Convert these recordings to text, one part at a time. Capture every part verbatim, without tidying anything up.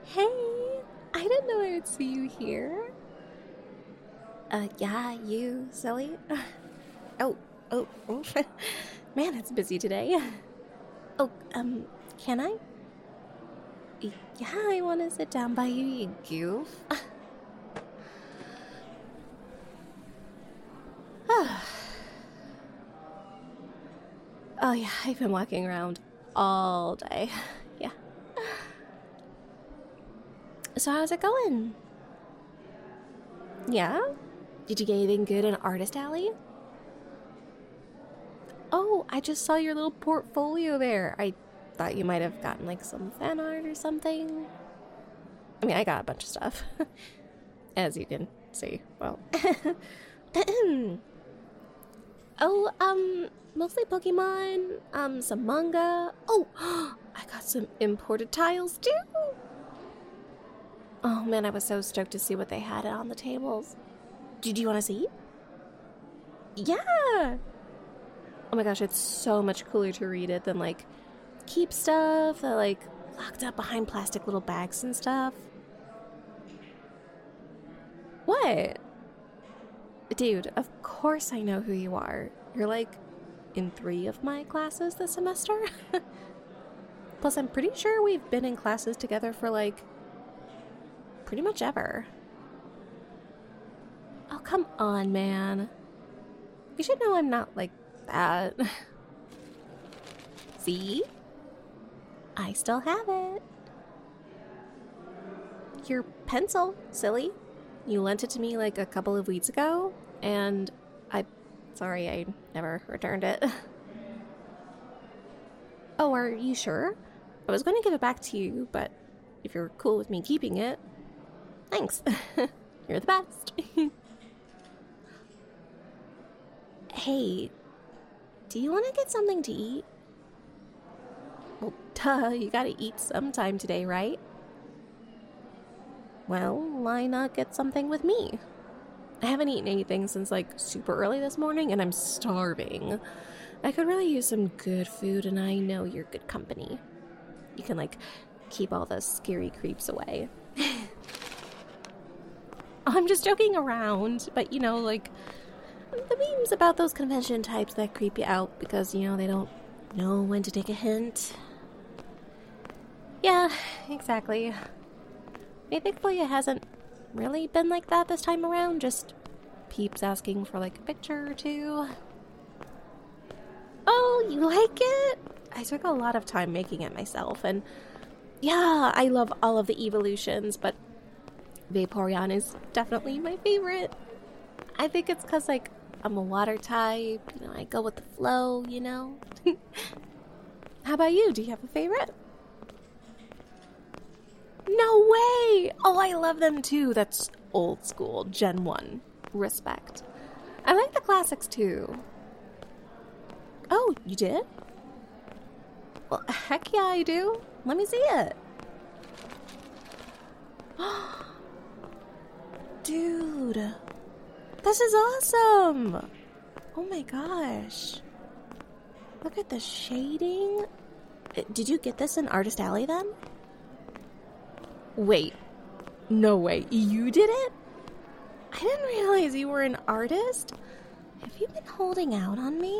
Hey, I didn't know I would see you here. Uh, yeah, you, silly. Oh, oh, oh. Man, it's busy today. Oh, um, can I? Yeah, I want to sit down by you, you goof. Oh, yeah, I've been walking around all day. Yeah. So, how's it going? Yeah? Did you get anything good in Artist Alley? Oh, I just saw your little portfolio there. I thought you might have gotten like some fan art or something. I mean, I got a bunch of stuff. As you can see. Well. Oh, um, mostly Pokemon, um, some manga. Oh, I got some imported tiles too. Oh man, I was so stoked to see what they had on the tables. Did you want to see? Yeah. Oh my gosh, it's so much cooler to read it than like keep stuff that like locked up behind plastic little bags and stuff. What? Dude, of course I know who you are. You're like in three of my classes this semester. Plus, I'm pretty sure we've been in classes together for like pretty much ever. Oh, come on, man. You should know I'm not like that. See? I still have it. Your pencil, silly. You lent it to me like a couple of weeks ago, and I... Sorry, I never returned it. Oh, are you sure? I was going to give it back to you, but if you're cool with me keeping it, thanks. You're the best. Hey, do you want to get something to eat? Well, duh, you gotta eat sometime today, right? Well, why not get something with me? I haven't eaten anything since like super early this morning and I'm starving. I could really use some good food and I know you're good company. You can like keep all the scary creeps away. I'm just joking around, but you know, like the memes about those convention types that creep you out because, you know, they don't know when to take a hint. Yeah, exactly. I mean, thankfully it hasn't really been like that this time around, just peeps asking for like a picture or two. Oh, you like it? I took a lot of time making it myself, and yeah, I love all of the evolutions, but Vaporeon is definitely my favorite. I think it's because, like, I'm a water type, you know, I go with the flow, you know? How about you? Do you have a favorite? No way! Oh, I love them too. That's old school, Gen one. Respect. I like the classics too. Oh, you did? Well, heck yeah, I do. Let me see it. Dude, this is awesome! Oh my gosh. Look at the shading. Did you get this in Artist Alley then? Wait, no way, you did it? I didn't realize you were an artist. Have you been holding out on me?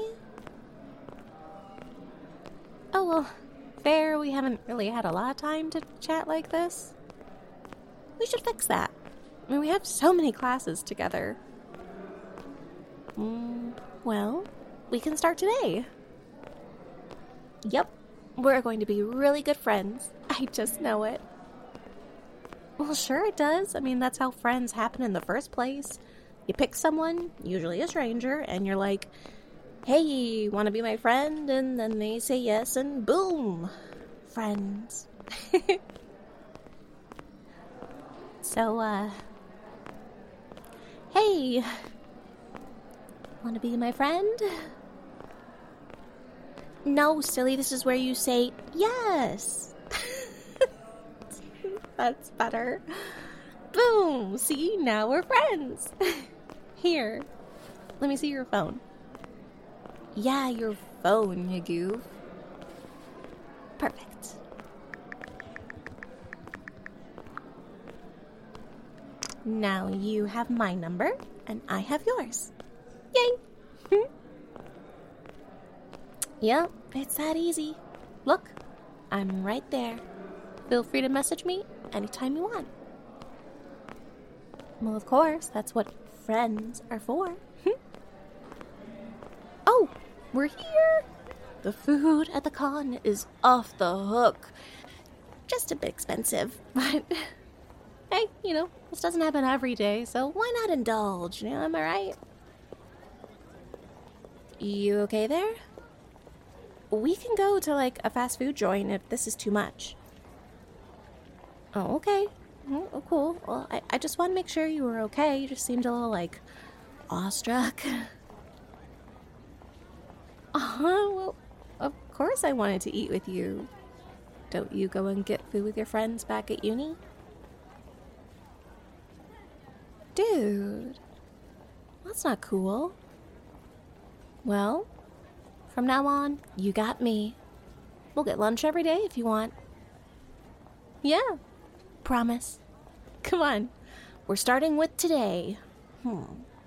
Oh, well, fair, we haven't really had a lot of time to chat like this. We should fix that. I mean, we have so many classes together. Mm, well, we can start today. Yep, we're going to be really good friends. I just know it. Well, sure it does. I mean, that's how friends happen in the first place. You pick someone, usually a stranger, and you're like, hey, want to be my friend? And then they say yes, and boom, friends. So, uh, hey, want to be my friend? No, silly, this is where you say yes. That's better. Boom! See, now we're friends. Here, let me see your phone. Yeah, your phone, you goof. Perfect. Now you have my number, and I have yours. Yay! Yep, it's that easy. Look, I'm right there. Feel free to message me anytime you want. Well, of course, that's what friends are for. Oh, we're here! The food at the con is off the hook. Just a bit expensive, but hey, you know, this doesn't happen every day, so why not indulge, you know, am I right? You okay there? We can go to, like, a fast food joint if this is too much. Oh, okay. Oh, cool. Well, I, I just want to make sure you were okay. You just seemed a little, like, awestruck. Uh-huh, well, of course I wanted to eat with you. Don't you go and get food with your friends back at uni? Dude, that's not cool. Well, from now on, you got me. We'll get lunch every day if you want. Yeah, promise. Come on, we're starting with today. Hmm.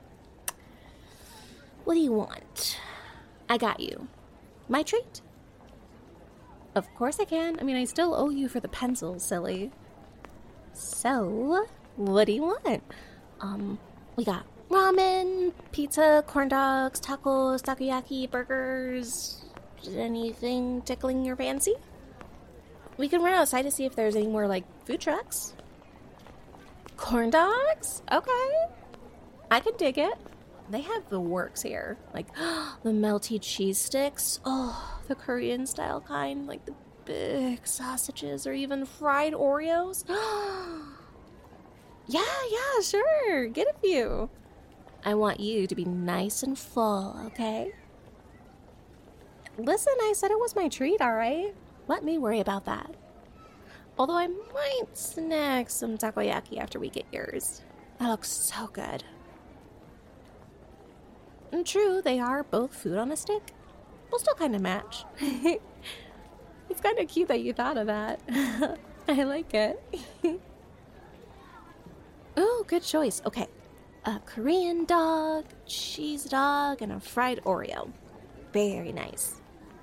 What do you want? I got you. My treat? Of course I can. I mean, I still owe you for the pencils, silly. So, what do you want? Um, we got ramen, pizza, corn dogs, tacos, takoyaki, burgers. Anything tickling your fancy? We can run outside to see if there's any more, like, food trucks. Corn dogs? Okay. I can dig it. They have the works here. Like, the melty cheese sticks. Oh, the Korean style kind. Like the big sausages or even fried Oreos. Yeah, yeah, sure. Get a few. I want you to be nice and full, okay? Listen, I said it was my treat, all right? Let me worry about that. Although I might snack some takoyaki after we get yours. That looks so good. And true, they are both food on a stick. We'll still kind of match. It's kind of cute that you thought of that. I like it. Oh, good choice. Okay. A Korean dog, cheese dog, and a fried Oreo. Very nice.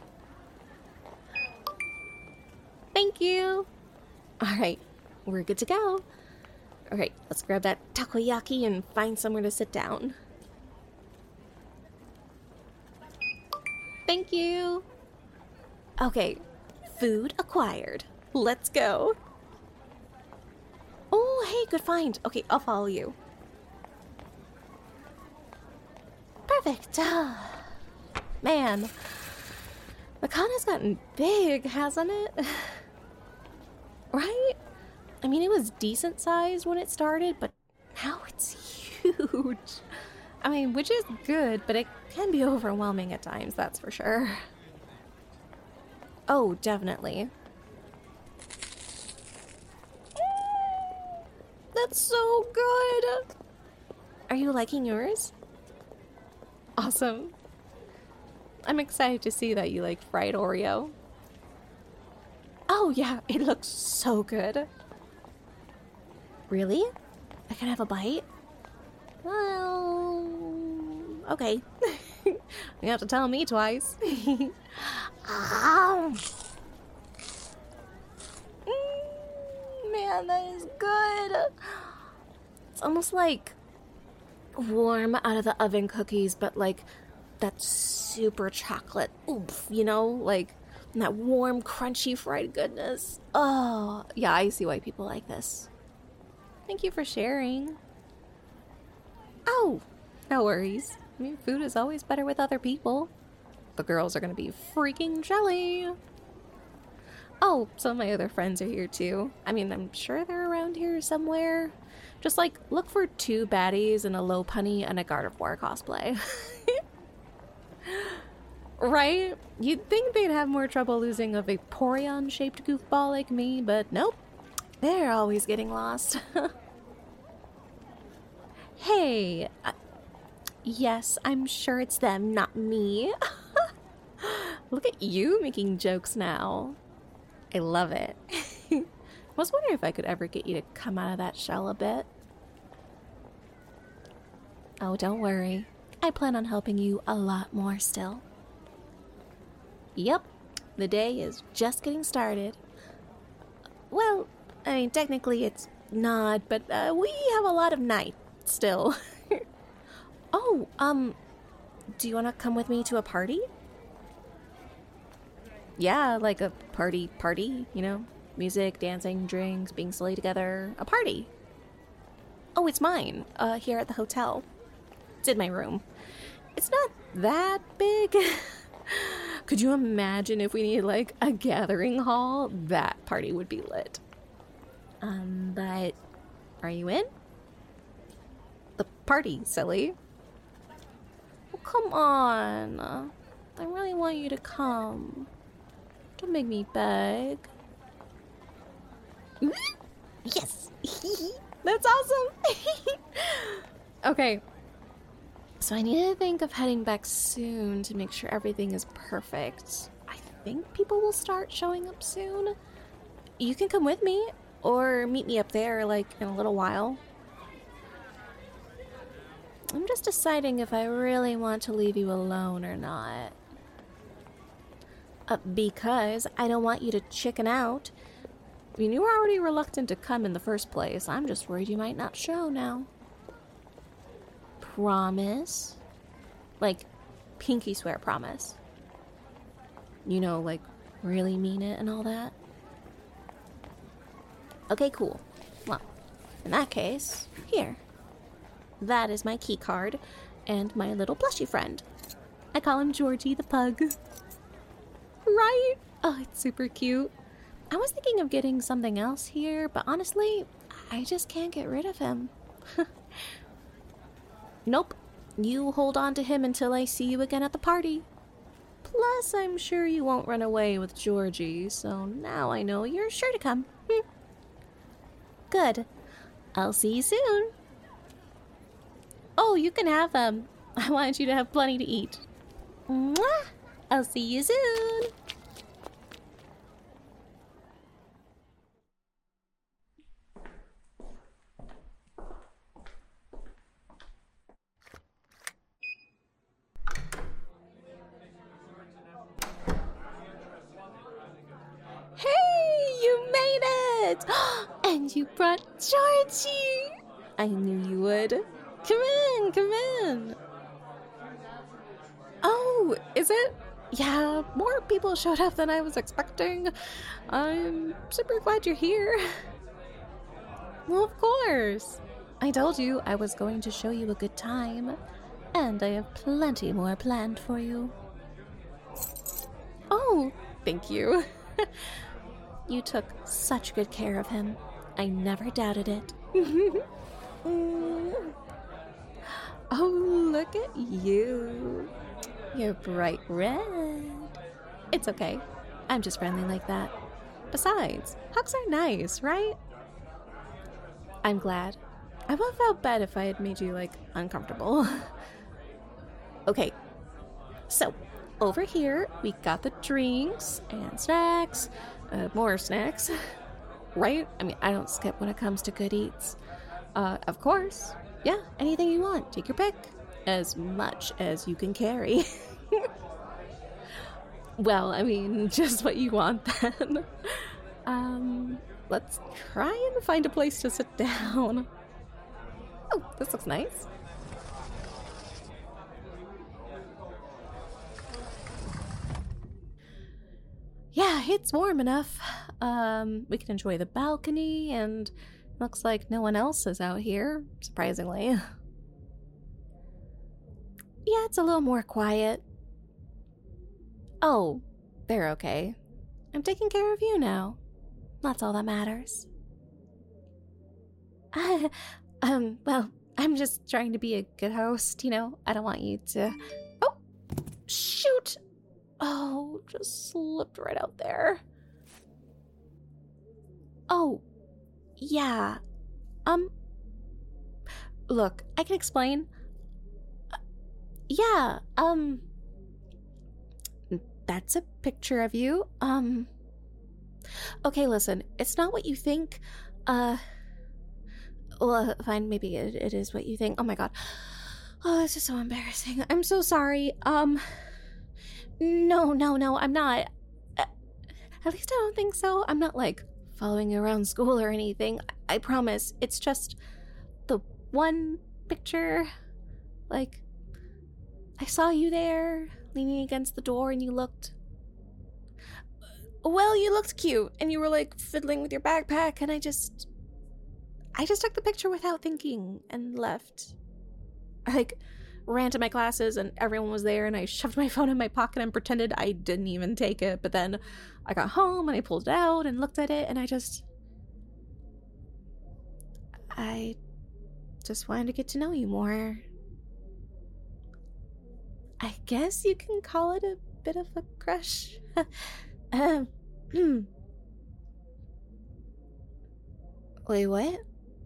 Thank you. All right, we're good to go. All right, let's grab that takoyaki and find somewhere to sit down. Thank you. Okay, food acquired. Let's go. Oh, hey, good find. Okay, I'll follow you. Perfect. Ah, man, the con has gotten big, hasn't it? Right? I mean, it was decent sized when it started, but now it's huge. I mean, which is good, but it can be overwhelming at times, that's for sure. Oh, definitely. That's so good! Are you liking yours? Awesome. I'm excited to see that you like fried Oreo. Oh yeah, it looks so good. Really? I can have a bite? Well, okay. You have to tell me twice. Ah. Mm, man, that is good. It's almost like warm out of the oven cookies, but like that super chocolate oomph, you know? Like that warm, crunchy fried goodness. Oh, yeah, I see why people like this. Thank you for sharing. Oh, no worries. I mean, food is always better with other people. The girls are gonna be freaking jelly. Oh, some of my other friends are here too. I mean, I'm sure they're around here somewhere. Just like, look for two baddies and a low punny and a Guard of War cosplay. Right? You'd think they'd have more trouble losing a Vaporeon-shaped goofball like me, but nope. They're always getting lost. Hey, uh, yes, I'm sure it's them, not me. Look at you making jokes now. I love it. I was wondering if I could ever get you to come out of that shell a bit. Oh, don't worry. I plan on helping you a lot more still. Yep, the day is just getting started. Well, I mean, technically it's not, but uh, we have a lot of night still. Oh, um, do you want to come with me to a party? Yeah, like a party party, you know? Music, dancing, drinks, being silly together. A party. Oh, it's mine, uh, here at the hotel. It's in my room. It's not that big. Could you imagine if we needed, like, a gathering hall? That party would be lit. Um, but are you in? The party, silly. Oh, come on. I really want you to come. Don't make me beg. Yes! That's awesome! Okay. So I need to think of heading back soon to make sure everything is perfect. I think people will start showing up soon. You can come with me, or meet me up there, like, in a little while. I'm just deciding if I really want to leave you alone or not. Uh, because I don't want you to chicken out. I mean, you were already reluctant to come in the first place. I'm just worried you might not show now. Promise? Like, pinky swear promise. You know, like, really mean it and all that? Okay, cool. Well, in that case, here. That is my key card and my little plushy friend. I call him Georgie the pug. Right? Oh, it's super cute. I was thinking of getting something else here, but honestly, I just can't get rid of him. Nope. You hold on to him until I see you again at the party. Plus, I'm sure you won't run away with Georgie, so now I know you're sure to come. Hm. Good. I'll see you soon. Oh, you can have them. I wanted you to have plenty to eat. Mwah! I'll see you soon. Hey, you made it! And you brought Georgie! I knew you would. Come in, come in. Oh, is it? Yeah, more people showed up than I was expecting. I'm super glad you're here. Well, of course. I told you I was going to show you a good time. And I have plenty more planned for you. Oh, thank you. You took such good care of him. I never doubted it. mm. Oh, look at you. You're bright red. It's okay. I'm just friendly like that. Besides, hugs are nice, right? I'm glad. I would have felt bad if I had made you, like, uncomfortable. Okay. So, over here, we got the drinks and snacks. Uh, more snacks. Right? I mean, I don't skip when it comes to good eats. Uh, of course. Yeah, anything you want. Take your pick. As much as you can carry. Well, I mean, just what you want then. um, let's try and find a place to sit down. Oh, this looks nice. Yeah, it's warm enough. Um, we can enjoy the balcony, and looks like no one else is out here, surprisingly. Yeah, it's a little more quiet. Oh, they're okay. I'm taking care of you now. That's all that matters. um, well, I'm just trying to be a good host, you know? I don't want you to... Oh! Shoot! Oh, just slipped right out there. Oh, yeah. Um, look, I can explain. Uh, yeah, um, that's a picture of you. Um, okay, listen, it's not what you think. Uh, well, fine, maybe it, it is what you think. Oh my god. Oh, this is so embarrassing. I'm so sorry. Um, no, no, no, I'm not. Uh, At least I don't think so. I'm not like following you around school or anything. I, I promise. It's just the one picture. Like, I saw you there leaning against the door and you looked. Well, you looked cute and you were like fiddling with your backpack, and I just. I just took the picture without thinking and left. I like ran to my classes and everyone was there, and I shoved my phone in my pocket and pretended I didn't even take it. But then I got home and I pulled it out and looked at it, and I just I just wanted to get to know you more. I guess you can call it a bit of a crush. um Wait, what?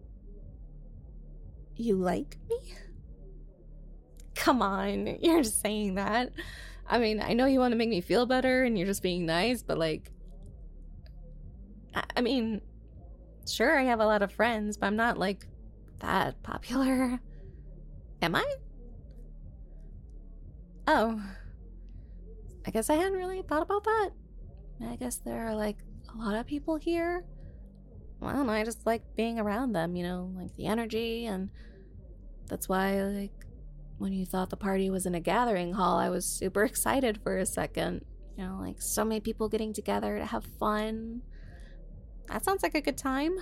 You like me? Come on, you're just saying that. I mean, I know you want to make me feel better and you're just being nice, but like, I, I mean, sure, I have a lot of friends, but I'm not like that popular. Am I? Oh, I guess I hadn't really thought about that. I guess there are like a lot of people here. Well, I don't know, I just like being around them, you know, like the energy, and that's why, like, when you thought the party was in a gathering hall, I was super excited for a second. You know, like so many people getting together to have fun. That sounds like a good time.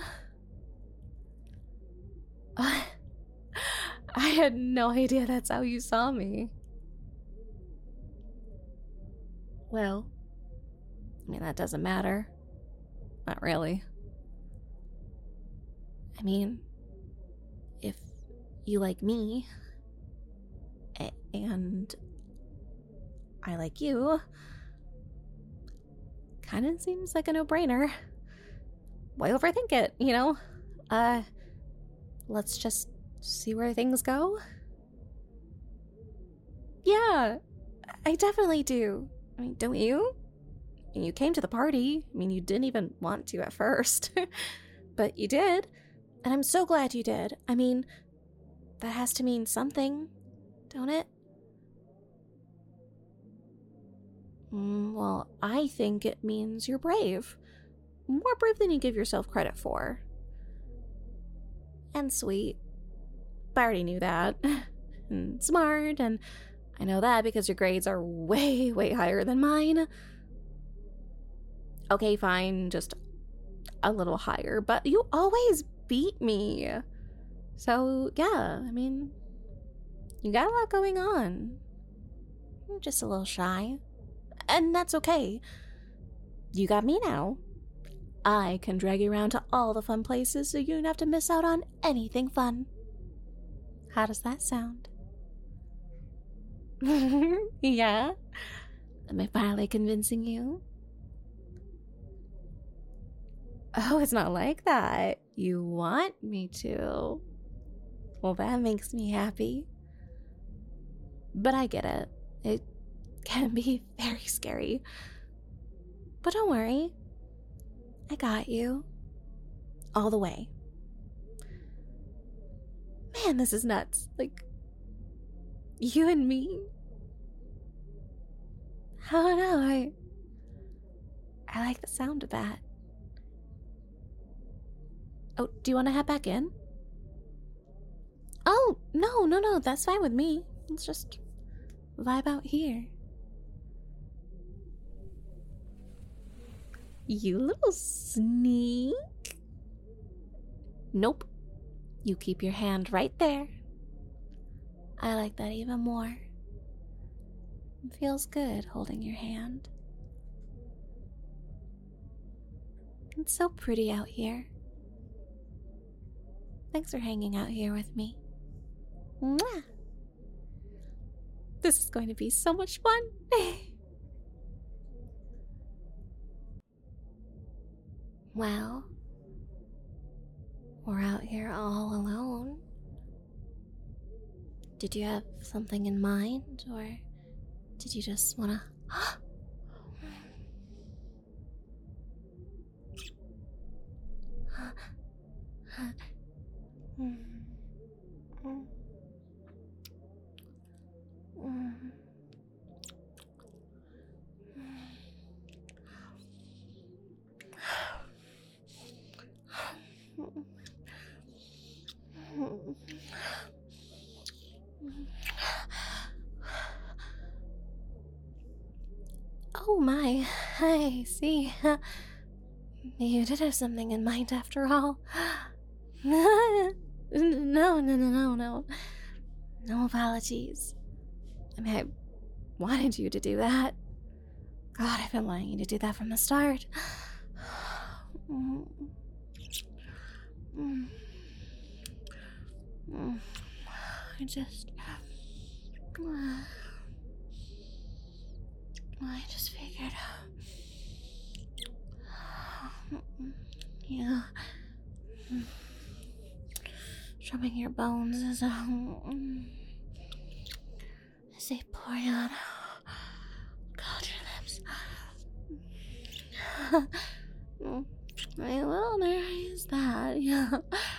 I had no idea that's how you saw me. Well, I mean, that doesn't matter. Not really. I mean, if you like me, a- and I like you, kind of seems like a no-brainer. Why overthink it, you know? Uh, let's just see where things go. Yeah, I definitely do. I mean, don't you? You came to the party. I mean, you didn't even want to at first. But you did. And I'm so glad you did. I mean, that has to mean something, don't it? Mm, well, I think it means you're brave. More brave than you give yourself credit for. And sweet. I already knew that. And smart, and I know that because your grades are way, way higher than mine. Okay, fine, just a little higher, but you always beat me. So, yeah, I mean, you got a lot going on. You're just a little shy. And that's okay. You got me now. I can drag you around to all the fun places so you don't have to miss out on anything fun. How does that sound? Yeah? Am I finally convincing you? Oh, it's not like that. You want me to. Well, that makes me happy. But I get it. It can be very scary. But don't worry. I got you. All the way. Man, this is nuts. Like, you and me? I don't know, I... I like the sound of that. Oh, do you want to head back in? Oh, no, no, no, that's fine with me. Let's just vibe out here. You little sneak. Nope. You keep your hand right there. I like that even more. It feels good holding your hand. It's so pretty out here. Thanks for hanging out here with me. Mwah! This is going to be so much fun. Well, we're out here all alone. Did you have something in mind, or did you just wanna... Oh my, I see. You did have something in mind after all. No, no, no, no, no. No apologies. I mean, I wanted you to do that. God, I've been wanting you to do that from the start. Mm. Mm. Mm. I just. I just figured. Yeah. Strumming your bones is a. Is a Poriana. God, your lips. Well, there is that, yeah.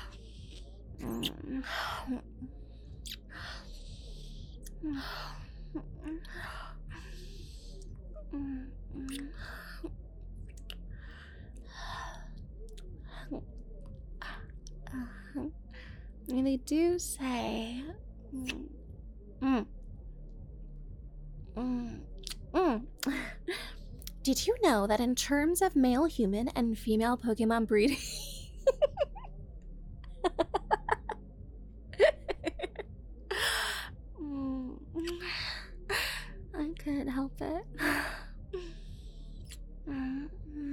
They do say. Mm. Mm. Mm. Did you know that in terms of male human and female Pokemon breeding? Mm. I couldn't help it. Mm.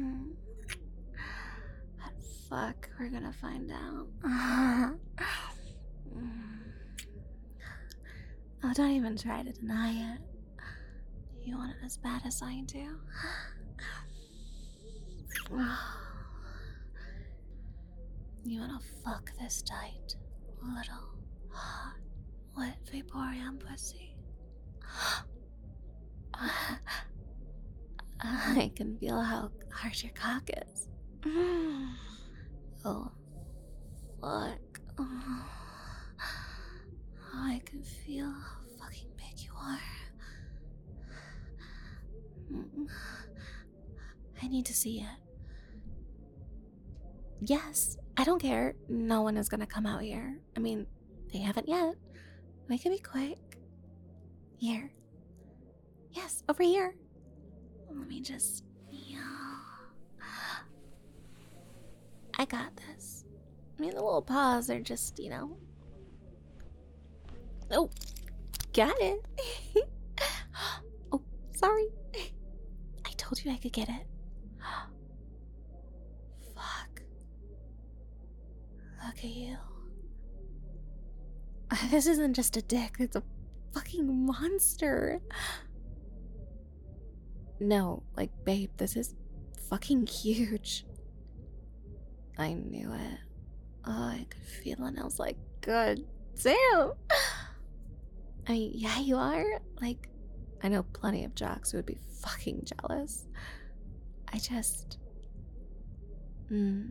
But fuck, we're gonna find out. Oh, don't even try to deny it. You want it as bad as I do. You wanna fuck this tight, little, hot, wet Vaporeon pussy. I can feel how hard your cock is. Oh, fuck. Oh, I can feel how fucking big you are. I need to see it. Yes, I don't care. No one is gonna come out here. I mean, they haven't yet. We can be quick. Here. Yes, over here. Let me just. I got this. I mean, the little paws are just, you know. Oh, got it. Oh, sorry. I told you I could get it. Fuck. Look at you. This isn't just a dick, it's a fucking monster. No, like, babe, this is fucking huge. I knew it. Oh, I could feel it, and I was like, God damn. I mean, yeah, you are. Like, I know plenty of jocks who would be fucking jealous. I just. Mm.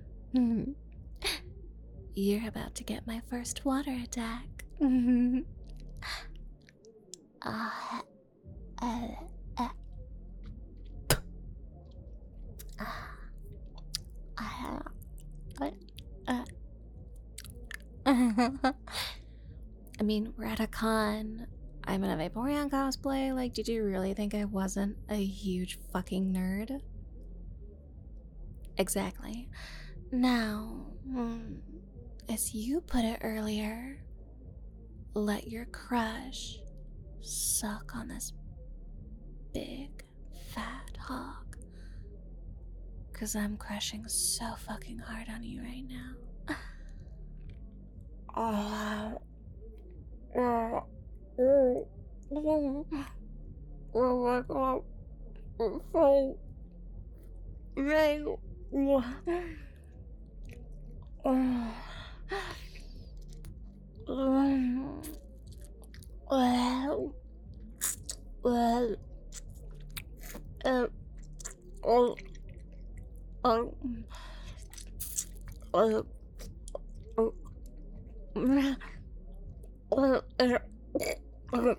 You're about to get my first water attack. uh, uh, uh. Uh, uh, uh. I mean, we're at a con. I'm in a Vaporeon cosplay. Like, did you really think I wasn't a huge fucking nerd? Exactly. Now, hmm, as you put it earlier, let your crush suck on this big, fat hog. Because I'm crushing so fucking hard on you right now. Oh. Oh. Oh. Oh my god. It's so big. Oh. Well, well, uh, oh, oh, oh, oh, oh, oh,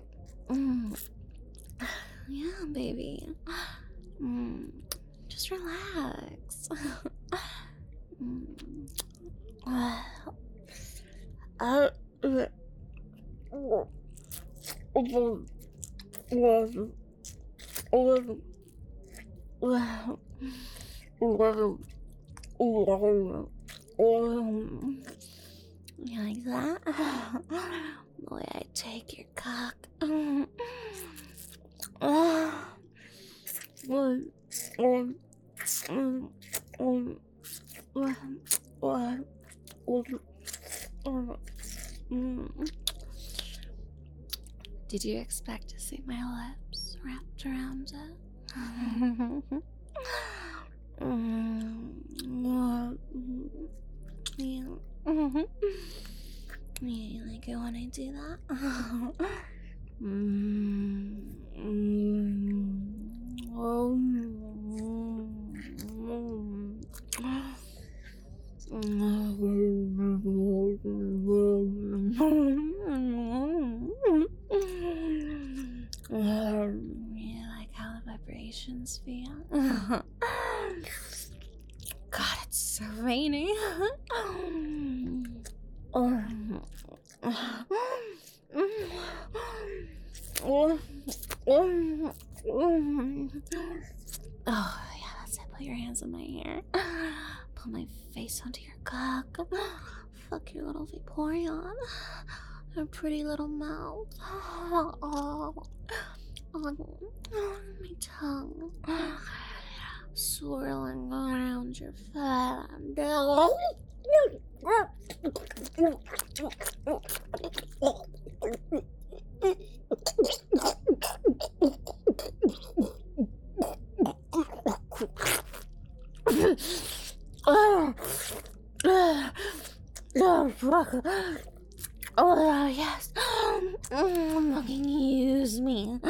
yeah, baby. Mm, just relax. Mm. Well, uh, oh, oh, oh, You like that? The way I take your cock. Did you expect to see my lips wrapped around it? Yeah. You like it when I do that? You like how the vibrations feel? God, it's so rainy. Oh, yeah, that's it. Put your hands in my hair. Put my face onto your cock. Fuck your little Vaporeon. Her pretty little mouth. Oh, oh, my tongue. Swirling around your fat. Oh, oh, fuck. Oh, yes. Mm, fucking use me.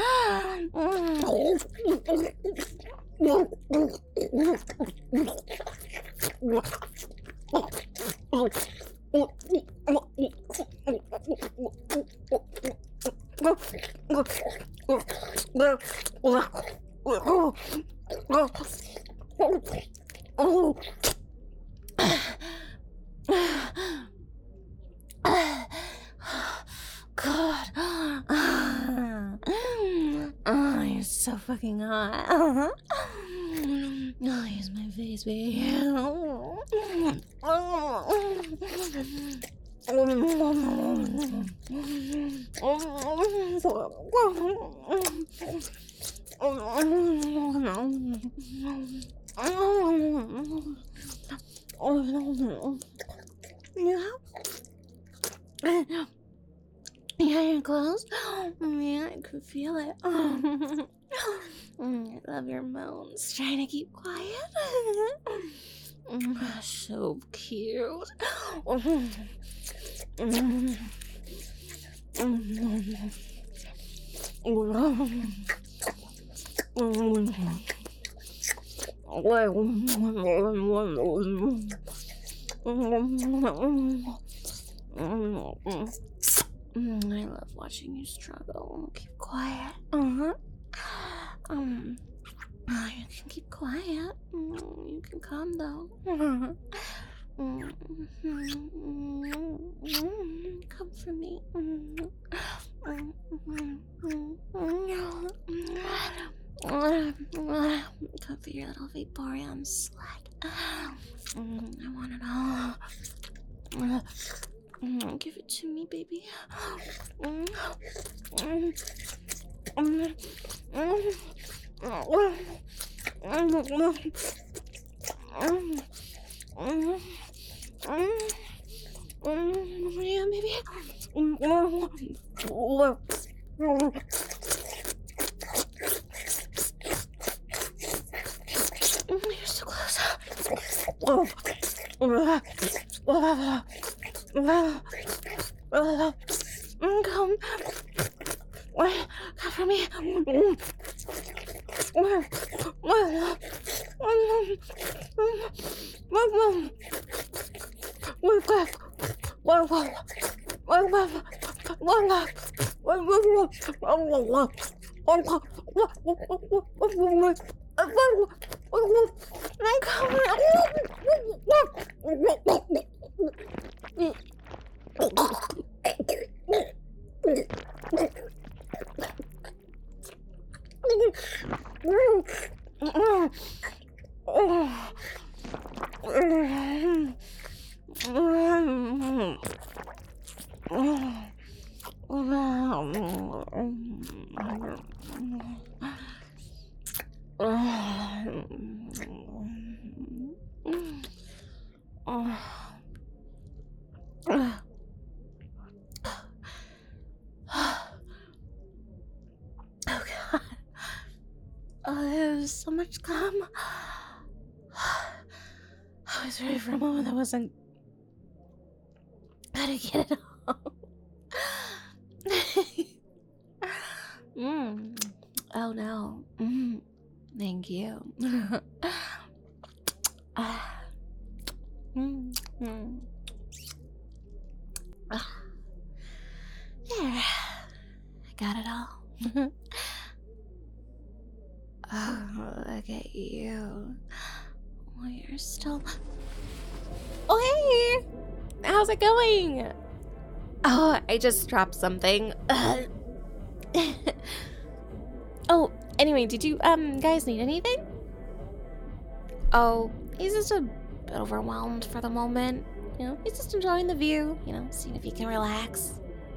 God. Oh, you're so fucking hot. Oh, use my face, baby. Yeah. Yeah, you're close. Yeah, I could feel it. I love your moans. Trying to keep quiet. So cute. Mm, I love watching you struggle. Keep quiet. Uh-huh. Um, oh, you can keep quiet. Mm, you can calm down. Uh-huh. Mm, mm, mm, come for me. Mm, mm, mm, mm, mm. Come for your little Vaporeon slut. Mm, I want it all. Mm, give it to me, baby. Mm, mm, mm, mm, yeah, baby. You're so close. Come. Come for me. Oh. Oh god. Oh, there's so much cum. I was ready for a moment that wasn't gonna get it all. mm. Oh no. Mm. Thank you. Ah. mm. Mm. Ah. There. I got it all. Oh, look at you. Oh, you're still... Oh, hey! How's it going? Oh, I just dropped something. Oh, anyway, did you, um, guys need anything? Oh, he's just a bit overwhelmed for the moment. You know, he's just enjoying the view, you know, seeing if he can relax.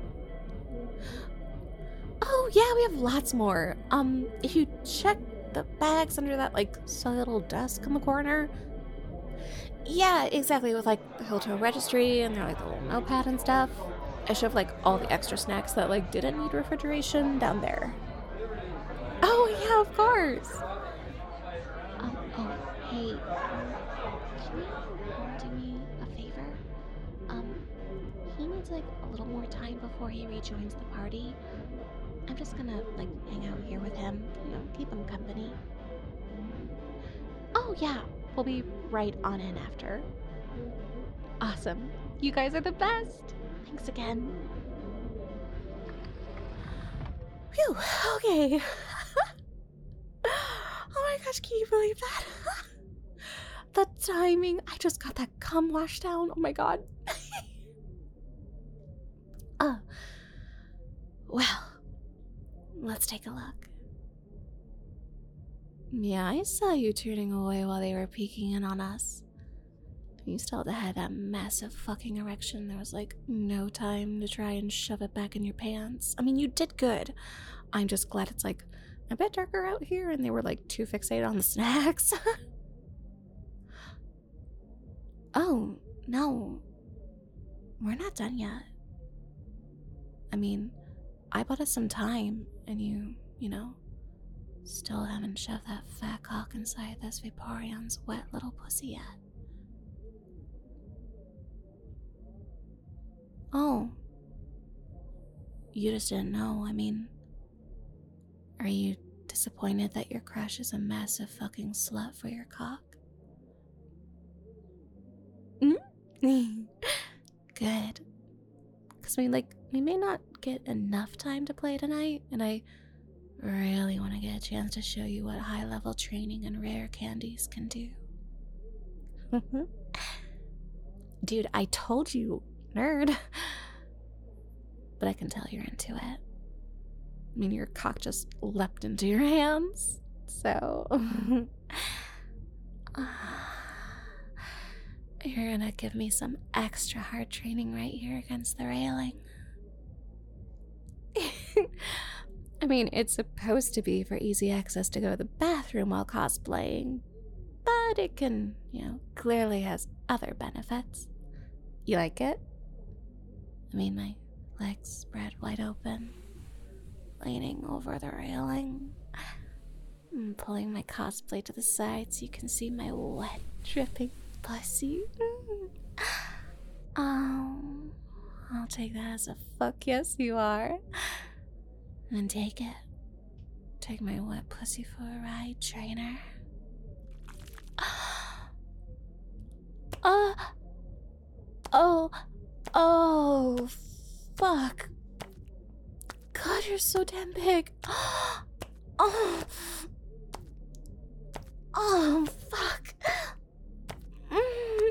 Oh, yeah, we have lots more. Um, if you check the bags under that, like, silly little desk in the corner. Yeah, exactly, with, like, the hotel registry and their, like, the little notepad and stuff. I should have, like, all the extra snacks that, like, didn't need refrigeration down there. Oh, yeah, of course. Um, oh, hey, can you do me a favor? Um, he needs, like, a little more time before he rejoins the party. I'm just gonna, like, hang out here with him, you know, keep him company. Oh, yeah, we'll be right on in after. Awesome. You guys are the best. Thanks again. Phew, okay. Oh my gosh, can you believe that? The timing. I just got that cum wash down. Oh my god. Oh. Well. Let's take a look. Yeah, I saw you turning away while they were peeking in on us. You still had that massive fucking erection. There was like no time to try and shove it back in your pants. I mean, you did good. I'm just glad it's like a bit darker out here and they were like too fixated on the snacks. Oh, no. We're not done yet. I mean, I bought us some time, and you, you know, still haven't shoved that fat cock inside this Vaporeon's wet little pussy yet. Oh. You just didn't know, I mean... Are you disappointed that your crush is a massive fucking slut for your cock? Mm? Good. Because we, like, we may not get enough time to play tonight, and I really want to get a chance to show you what high-level training and rare candies can do. Dude, I told you, nerd. But I can tell you're into it. I mean, your cock just leapt into your hands, so... You're gonna give me some extra hard training right here against the railing. I mean, it's supposed to be for easy access to go to the bathroom while cosplaying, but it can, you know, clearly has other benefits. You like it? I mean, my legs spread wide open, leaning over the railing, and pulling my cosplay to the side so you can see my wet, dripping pussy. Mm. Oh, I'll take that as a fuck yes you are. And take it. Take my wet pussy for a ride, trainer. Uh, oh, oh, fuck. God, you're so damn big. Oh, oh, fuck. Mm.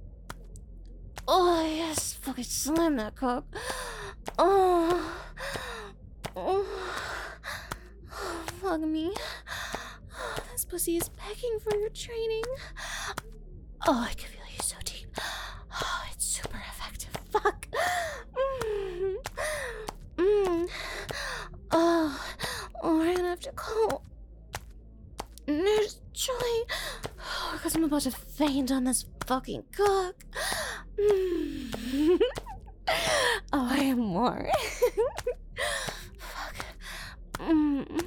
Oh, yes, fucking slam that cock. Oh, oh, oh, fuck me. Oh, this pussy is begging for your training. Oh, I can feel you so deep. Oh, it's super effective. Fuck. Mm. Mm. Oh, oh, we're gonna have to call Nurse Joy. Oh, Because I'm about to faint on this fucking cock. Mm. Oh, I am more. Fuck. Mm.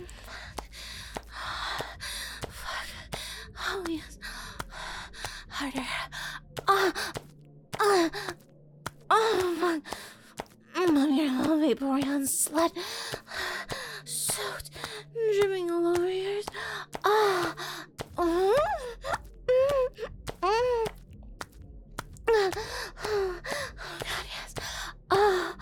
Fuck. Oh, yes. Harder. Ah. Ah. Oh, fuck. I'm your little Vaporeon slut. Soaked, dripping all over yours. Ah. Oh. Oh, God, yes. Ah.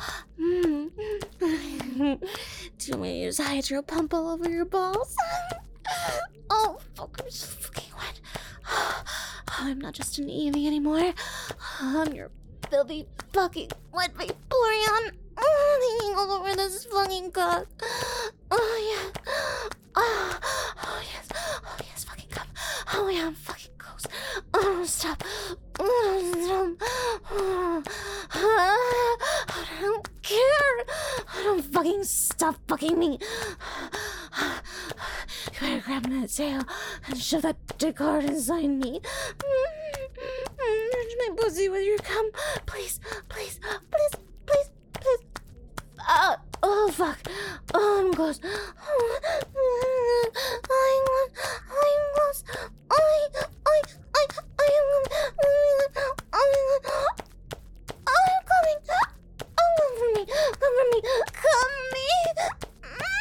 Mm. Do you want me to use hydro pump all over your balls? Oh, fuck, I'm so fucking wet. Oh, I'm not just an Eevee anymore. I'm your filthy fucking wet Vaporeon. Oh, hanging all over this fucking cock. Oh, yeah. Oh, oh, yes. Oh, yes, fucking come. Oh, yeah, I'm fucking close. Oh, stop. Oh, stop. Oh, I don't care. I don't fucking stop fucking me. You better grab that tail and shove that dick hard inside me. Touch my pussy with your cum. Please, please, please, please, please. Uh, oh, fuck. Oh, I'm close. Oh, I'm close. I'm close. I, I, I, I am I'm coming. Oh, come for me. Come for me. Come me.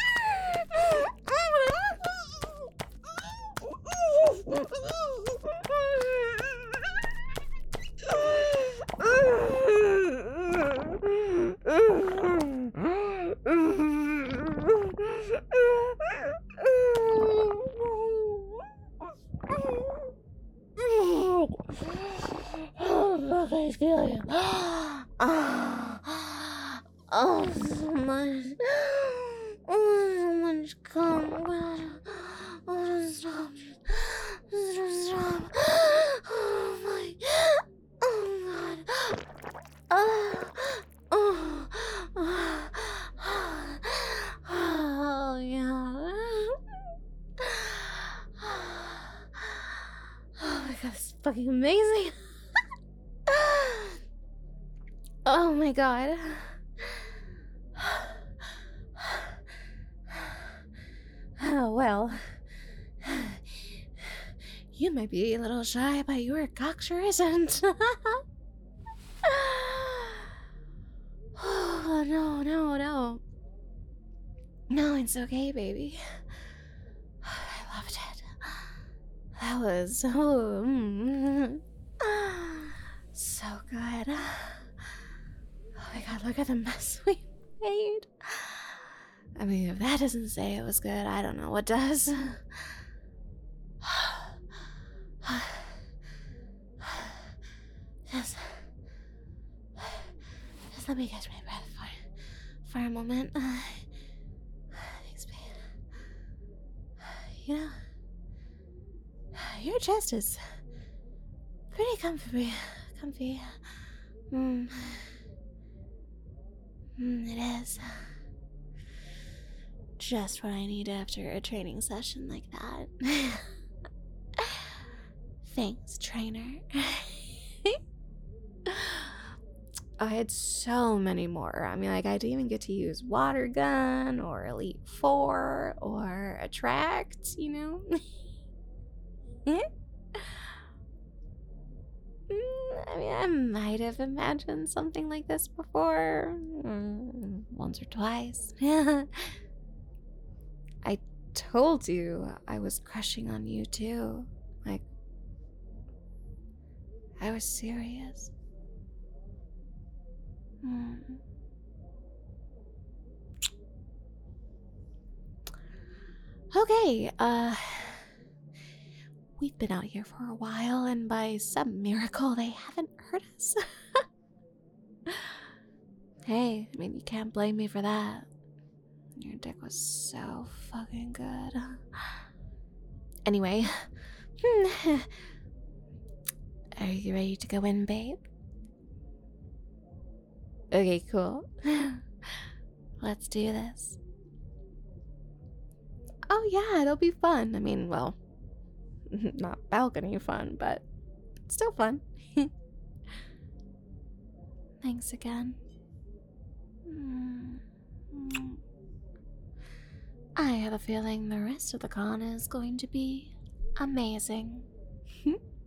Oh, I feel you. Oh, oh, so much. Oh, so much cum. God. Oh, stop. Just stop. Oh, my. Oh, God. Oh, oh, oh, oh, yeah. Oh, my God, this is fucking amazing. Oh my God. Oh, well. You might be a little shy, but your cock sure isn't. Oh, no, no, no. No, it's okay, baby. I loved it. That was so, mm, so good. Oh my God, look at the mess we made. I mean, if that doesn't say it was good, I don't know what does. Just, just let me catch my breath for, for a moment. Thanks, babe. You know, your chest is pretty comfy. Comfy. Mm. Mm, it is. Just what I need after a training session like that. Thanks, trainer. I had so many more. I mean, like, I didn't even get to use Water Gun or Elite Four or Attract, you know? I mean, I might have imagined something like this before. Mm, once or twice. I told you I was crushing on you too. Like, I was serious. Mm. Okay, uh, we've been out here for a while, and by some miracle, they haven't hurt us. Hey, I mean, you can't blame me for that. Your dick was so fucking good. Anyway, are you ready to go in, babe? Okay, cool. Let's do this. Oh yeah, it'll be fun. I mean, well, Not balcony fun, but still fun. Thanks again. Mm. I have a feeling the rest of the con is going to be amazing.